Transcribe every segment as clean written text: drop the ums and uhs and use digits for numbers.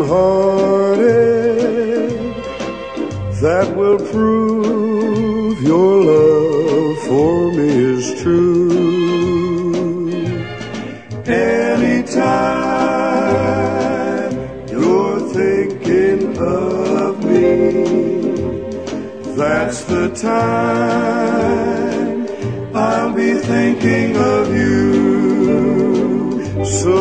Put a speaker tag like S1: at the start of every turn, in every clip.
S1: hearted that will prove your love for me is true. Anytime you're thinking of me, that's the time I'll be thinking of you. So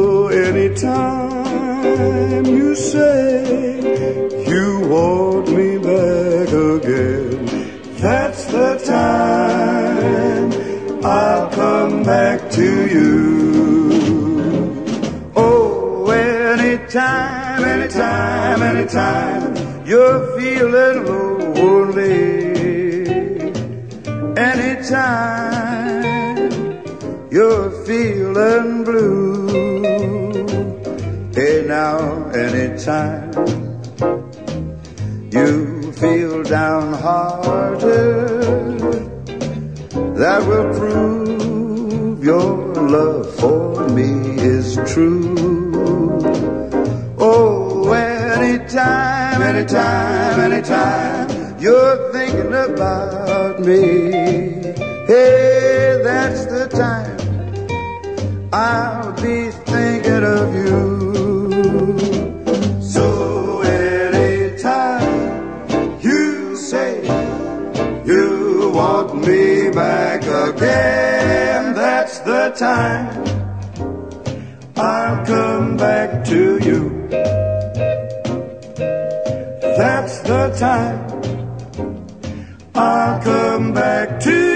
S1: anytime you say you want me back again, that's the time I'll come back to you. Oh, anytime, anytime, anytime you're feeling lonely, anytime you're feeling blue, hey now, anytime you feel downhearted, that will prove your love for me is true. Oh, anytime, anytime, anytime you're thinking about me, hey, that's the time I'll be thinking of you. So anytime you say you want me back again, that's the time I'll come back to you. That's the time I'll come back to you.